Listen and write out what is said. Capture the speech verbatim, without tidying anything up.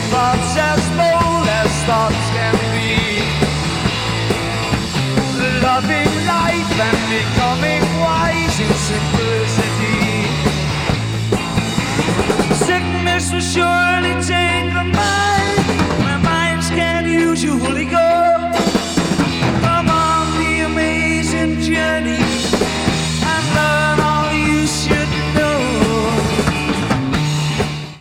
thoughts as bold as thoughts can be. Loving life and becoming wise in simplicity.